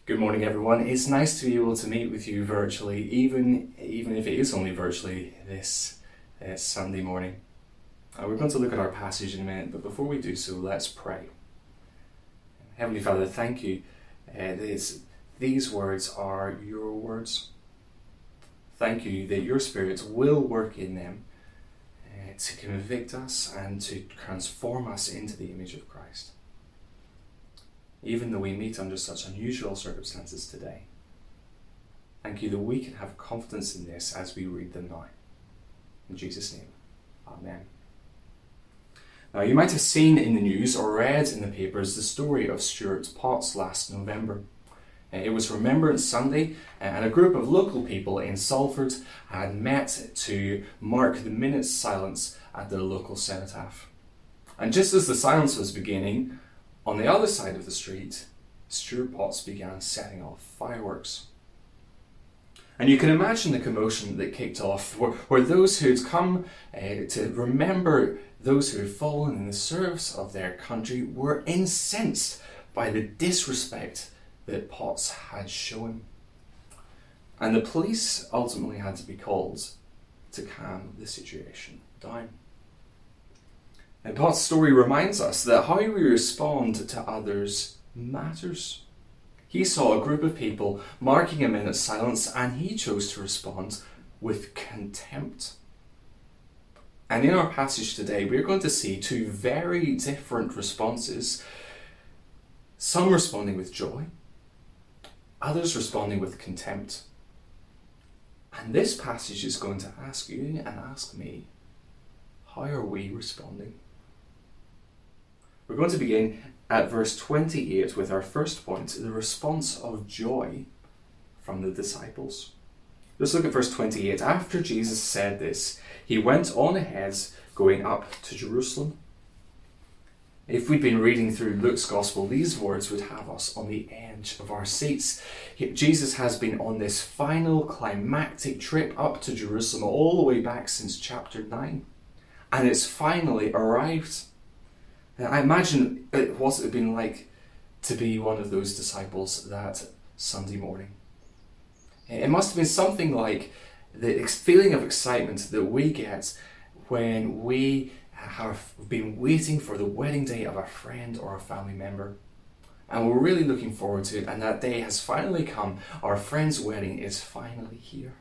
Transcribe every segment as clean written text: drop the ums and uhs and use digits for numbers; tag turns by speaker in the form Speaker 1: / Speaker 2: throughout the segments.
Speaker 1: Good morning, everyone. It's nice to be able to meet with you virtually, even if it is only virtually this Sunday morning. We're going to look at our passage in a minute, but before we do so, let's pray. Heavenly Father, thank you. These words are your words. Thank you that your Spirit will work in them to convict us and to transform us into the image of Christ. Even though we meet under such unusual circumstances today. Thank you that we can have confidence in this as we read them now. In Jesus' name, Amen. Now, you might have seen in the news or read in the papers the story of Stuart Potts last November. It was Remembrance Sunday, and a group of local people in Salford had met to mark the minute's silence at their local cenotaph. And just as the silence was beginning, on the other side of the street, Stuart Potts began setting off fireworks. And you can imagine the commotion that kicked off, where those who had come to remember those who had fallen in the service of their country were incensed by the disrespect that Potts had shown. And the police ultimately had to be called to calm the situation down. And Potts' story reminds us that how we respond to others matters. He saw a group of people marking a minute's silence, and he chose to respond with contempt. And in our passage today, we're going to see two very different responses. Some responding with joy, others responding with contempt. And this passage is going to ask you and ask me, how are we responding? We're going to begin at verse 28 with our first point, the response of joy from the disciples. Let's look at verse 28. After Jesus said this, he went on ahead, going up to Jerusalem. If we'd been reading through Luke's Gospel, these words would have us on the edge of our seats. Jesus has been on this final climactic trip up to Jerusalem all the way back since chapter 9. And it's finally arrived. I imagine what it would have been like to be one of those disciples that Sunday morning. It must have been something like the feeling of excitement that we get when we have been waiting for the wedding day of a friend or a family member. And we're really looking forward to it, and that day has finally come. Our friend's wedding is finally here.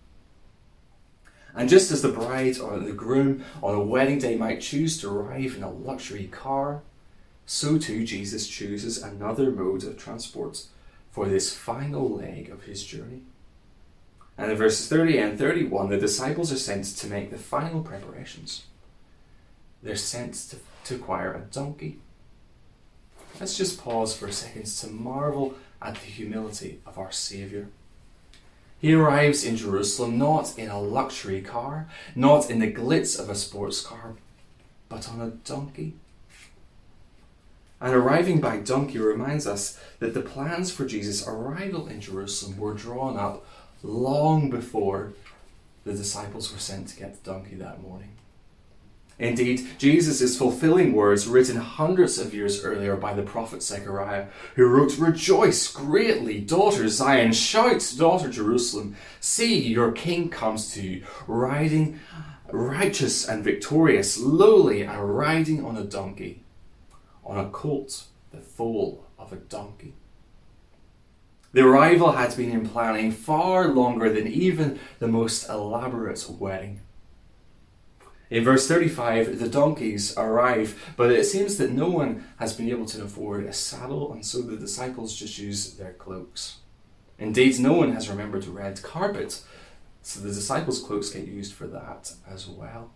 Speaker 1: And just as the bride or the groom on a wedding day might choose to arrive in a luxury car, so too Jesus chooses another mode of transport for this final leg of his journey. And in verses 30 and 31, the disciples are sent to make the final preparations. They're sent to acquire a donkey. Let's just pause for a second to marvel at the humility of our Saviour. He arrives in Jerusalem not in a luxury car, not in the glitz of a sports car, but on a donkey. And arriving by donkey reminds us that the plans for Jesus' arrival in Jerusalem were drawn up long before the disciples were sent to get the donkey that morning. Indeed, Jesus is fulfilling words written hundreds of years earlier by the prophet Zechariah, who wrote, "Rejoice greatly, daughter Zion, shout, daughter Jerusalem. See, your king comes to you, riding righteous and victorious, lowly and riding on a donkey, on a colt, the foal of a donkey." The arrival had been in planning far longer than even the most elaborate wedding. In verse 35, the donkeys arrive, but it seems that no one has been able to afford a saddle, and so the disciples just use their cloaks. Indeed, no one has remembered red carpet, so the disciples' cloaks get used for that as well.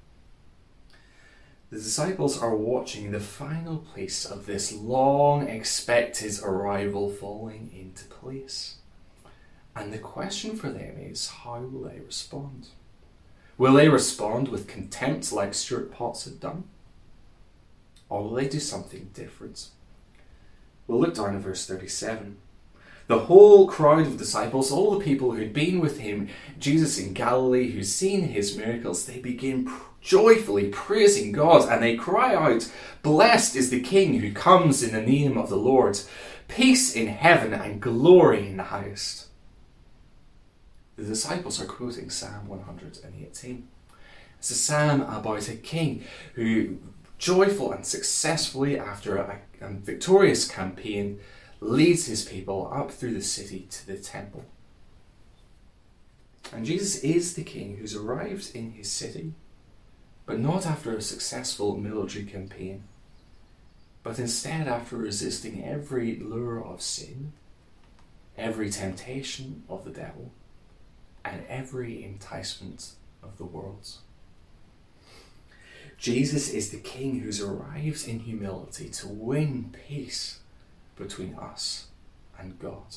Speaker 1: The disciples are watching the final piece of this long-expected arrival falling into place. And the question for them is, how will they respond? Will they respond with contempt like Stuart Potts had done? Or will they do something different? We'll look down at verse 37. The whole crowd of disciples, all the people who'd been with him, Jesus in Galilee, who'd seen his miracles, they begin joyfully praising God, and they cry out, "Blessed is the King who comes in the name of the Lord. Peace in heaven and glory in the highest. The disciples are quoting Psalm 118. It's a psalm about a king who, joyful and successfully after a victorious campaign, leads his people up through the city to the temple. And Jesus is the king who's arrived in his city, but not after a successful military campaign, but instead after resisting every lure of sin, every temptation of the devil, and every enticement of the world. Jesus is the king who's arrived in humility to win peace between us and God.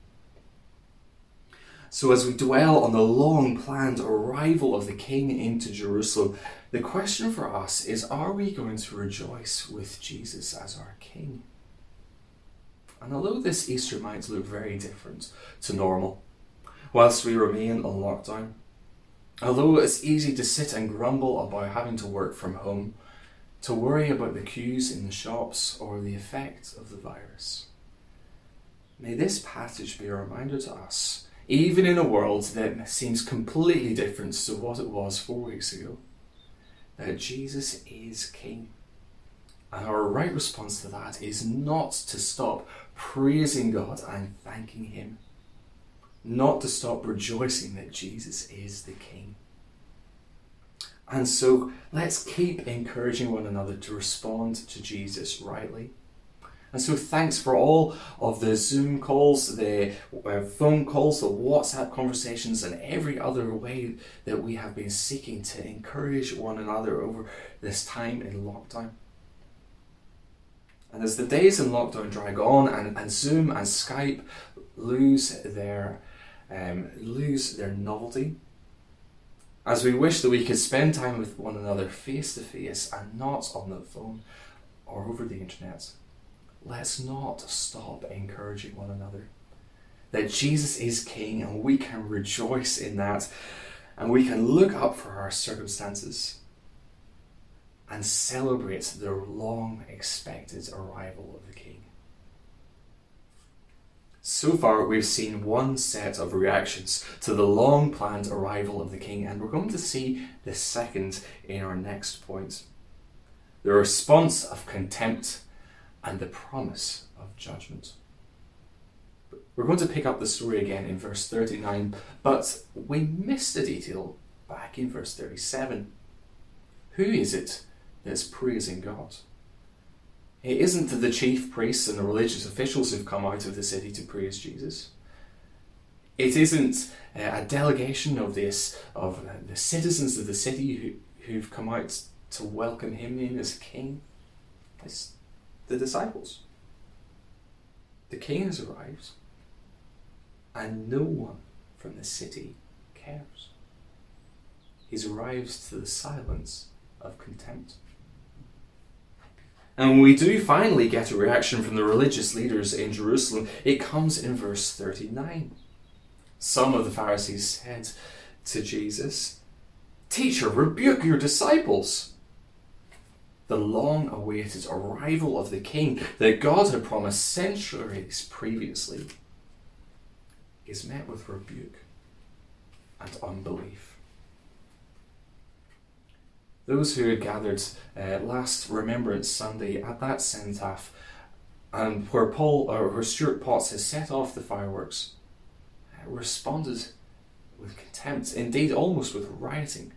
Speaker 1: So as we dwell on the long-planned arrival of the king into Jerusalem, the question for us is, are we going to rejoice with Jesus as our king? And although this Easter might look very different to normal, whilst we remain on lockdown, although it's easy to sit and grumble about having to work from home, to worry about the queues in the shops or the effect of the virus, may this passage be a reminder to us, even in a world that seems completely different to what it was 4 weeks ago, that Jesus is King. And our right response to that is not to stop praising God and thanking Him, not to stop rejoicing that Jesus is the King. And so let's keep encouraging one another to respond to Jesus rightly. And so thanks for all of the Zoom calls, the phone calls, the WhatsApp conversations, and every other way that we have been seeking to encourage one another over this time in lockdown. And as the days in lockdown drag on and Zoom and Skype lose their novelty, as we wish that we could spend time with one another face to face and not on the phone or over the internet, let's not stop encouraging one another that Jesus is King, and we can rejoice in that, and we can look up for our circumstances and celebrate the long expected arrival of the King. So far we've seen one set of reactions to the long planned arrival of the King, and we're going to see the second in our next point. The response of contempt and the promise of judgment. We're going to pick up the story again in verse 39, but we missed a detail back in verse 37. Who is it that's praising God? It isn't the chief priests and the religious officials who've come out of the city to praise Jesus. It isn't a delegation of the citizens of the city who've come out to welcome him in as king. It's the disciples. The king has arrived, and no one from the city cares. He's arrived to the silence of contempt. And when we do finally get a reaction from the religious leaders in Jerusalem, it comes in verse 39. Some of the Pharisees said to Jesus, "Teacher, rebuke your disciples." The long-awaited arrival of the King that God had promised centuries previously is met with rebuke and unbelief. Those who had gathered last Remembrance Sunday at that cenotaph, and where Stuart Potts has set off the fireworks, responded with contempt, indeed almost with rioting.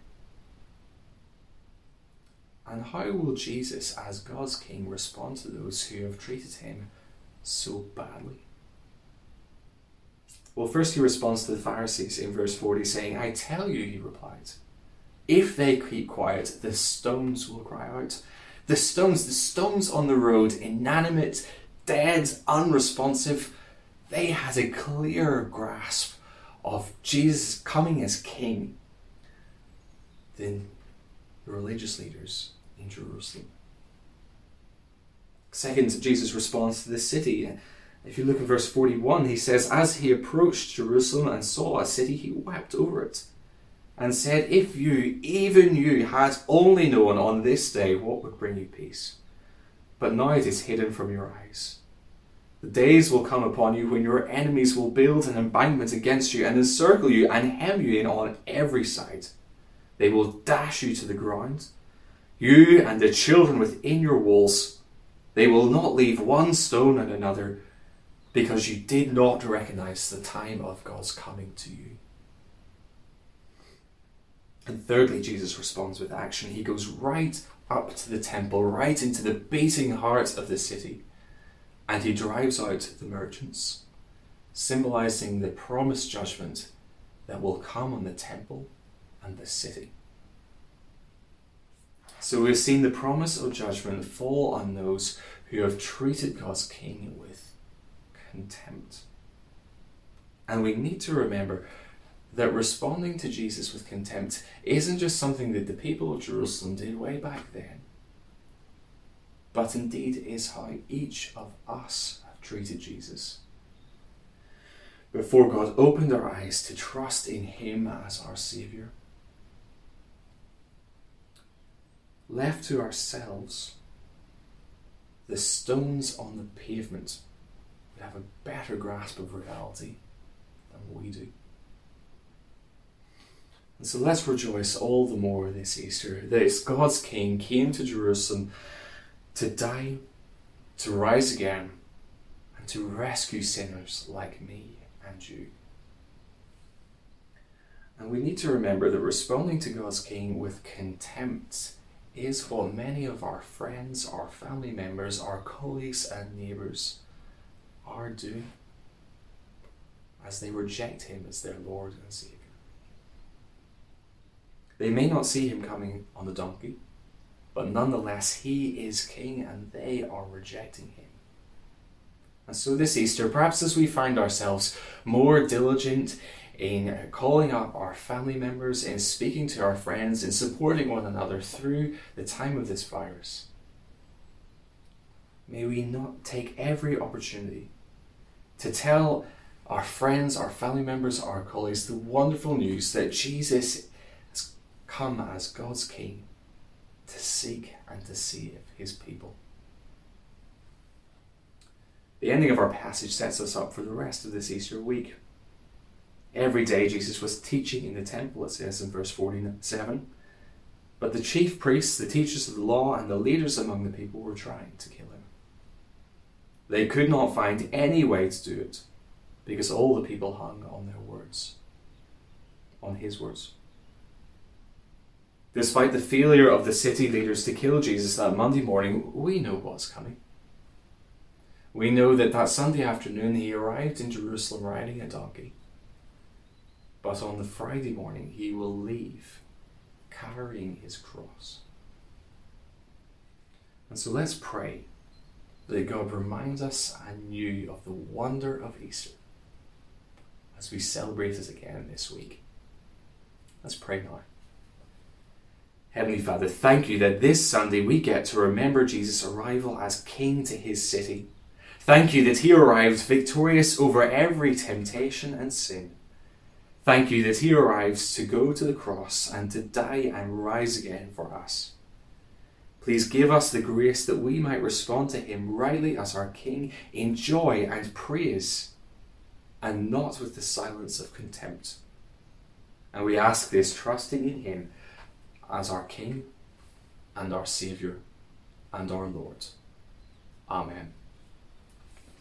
Speaker 1: And how will Jesus, as God's King, respond to those who have treated him so badly? Well, first he responds to the Pharisees in verse 40, saying, "I tell you," he replied, "if they keep quiet, the stones will cry out." The stones on the road, inanimate, dead, unresponsive, they had a clear grasp of Jesus coming as King than the religious leaders in Jerusalem. Second, Jesus responds to the city. If you look in verse 41, he says, "As he approached Jerusalem and saw a city, he wept over it and said, if you, even you, had only known on this day what would bring you peace. But now it is hidden from your eyes. The days will come upon you when your enemies will build an embankment against you and encircle you and hem you in on every side. They will dash you to the ground, you and the children within your walls. They will not leave one stone on another, because you did not recognize the time of God's coming to you. And thirdly, Jesus responds with action. He goes right up to the temple, right into the beating heart of the city, and he drives out the merchants, symbolizing the promised judgment that will come on the temple and the city. So we've seen the promise of judgment fall on those who have treated God's King with contempt. And we need to remember that responding to Jesus with contempt isn't just something that the people of Jerusalem did way back then, but indeed is how each of us have treated Jesus before God opened our eyes to trust in him as our Saviour. Left to ourselves, the stones on the pavement would have a better grasp of reality than we do. And so let's rejoice all the more this Easter that God's King came to Jerusalem to die, to rise again, and to rescue sinners like me and you. And we need to remember that responding to God's King with contempt is what many of our friends, our family members, our colleagues and neighbours are doing as they reject him as their Lord and Saviour. They may not see him coming on the donkey, but nonetheless he is King and they are rejecting him. And so this Easter, perhaps as we find ourselves more diligent in calling up our family members, in speaking to our friends, in supporting one another through the time of this virus, may we not take every opportunity to tell our friends, our family members, our colleagues the wonderful news that Jesus has come as God's King to seek and to save his people. The ending of our passage sets us up for the rest of this Easter week. Every day Jesus was teaching in the temple, it says in verse 47. But the chief priests, the teachers of the law, and the leaders among the people were trying to kill him. They could not find any way to do it, because all the people hung on their words, on his words. Despite the failure of the city leaders to kill Jesus that Monday morning, we know what's coming. We know that Sunday afternoon he arrived in Jerusalem riding a donkey. But on the Friday morning he will leave carrying his cross. And so let's pray that God reminds us anew of the wonder of Easter as we celebrate it again this week. Let's pray now. Heavenly Father, thank you that this Sunday we get to remember Jesus' arrival as King to his city. Thank you that he arrived victorious over every temptation and sin. Thank you that he arrives to go to the cross and to die and rise again for us. Please give us the grace that we might respond to him rightly as our King in joy and praise, and not with the silence of contempt. And we ask this trusting in him as our King and our Saviour and our Lord. Amen.